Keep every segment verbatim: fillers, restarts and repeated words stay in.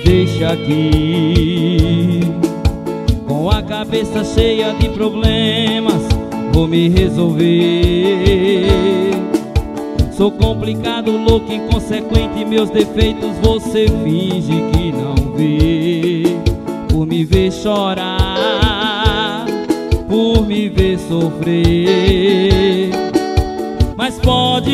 deixa aqui. Com a cabeça cheia de problemas, vou me resolver. Sou complicado, louco, inconsequente, meus defeitos você finge que não vê. Por me ver chorar, por me ver sofrer. Mas pode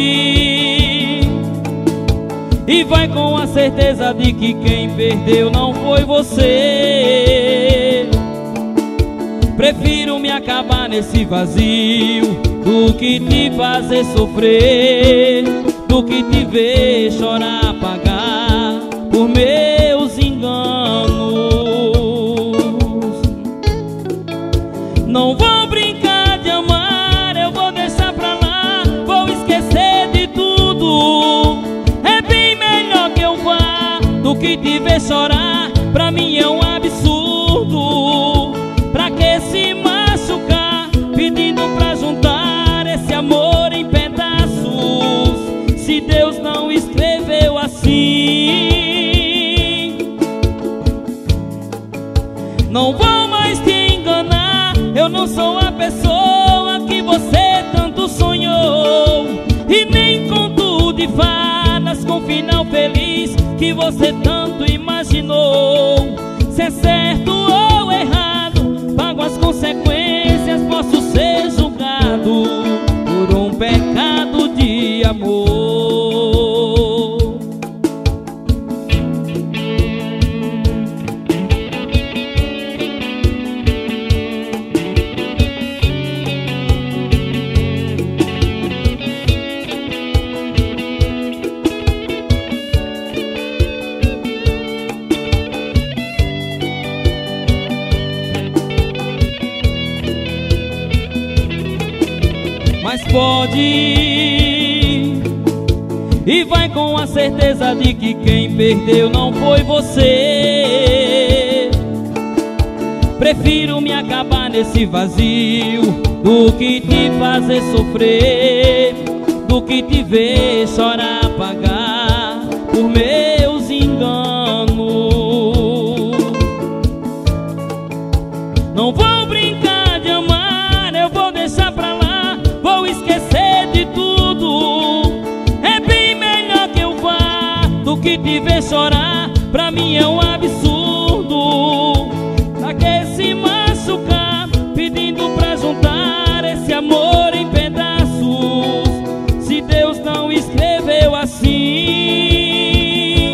e vai com a certeza de que quem perdeu não foi você. Prefiro me acabar nesse vazio do que te fazer sofrer, do que te ver chorar, pagar por meus enganos. Não vou brincar de amar, eu vou deixar pra lá, vou esquecer de tudo. É bem melhor que eu vá do que te ver chorar, pra mim é um absurdo. Pra que se machucar, pedindo pra juntar esse amor em pedaços, se Deus não escreveu assim? Não vou mais te enganar, eu não sou a pessoa que você tanto sonhou, e nem conto de fadas com final feliz que você tanto imaginou. Se é certo ou errado, pago as consequências, posso ser julgado por um pecado de amor. Mas pode e vai com a certeza de que quem perdeu não foi você. Prefiro me acabar nesse vazio do que te fazer sofrer, do que te ver chorar, pagar por meus enganos. Não vou brincar de amar, eu vou deixar pra lá, vou esquecer de tudo. É bem melhor que eu vá do que te ver chorar, pra mim é um absurdo. Pra que se machucar, pedindo pra juntar esse amor em pedaços, se Deus não escreveu assim?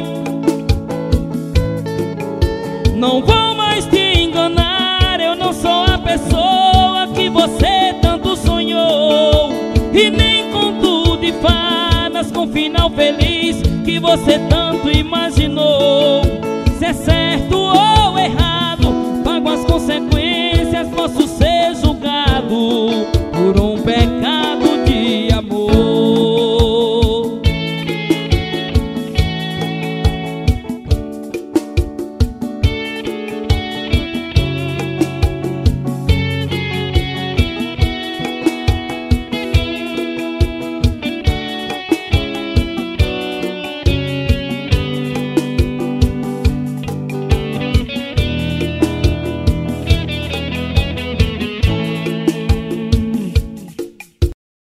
Não vou mais te enganar, eu não sou a pessoa que você tanto sonhou, e nem conto de fadas com final feliz que você tanto imaginou. Se é certo ou errado, pago as consequências,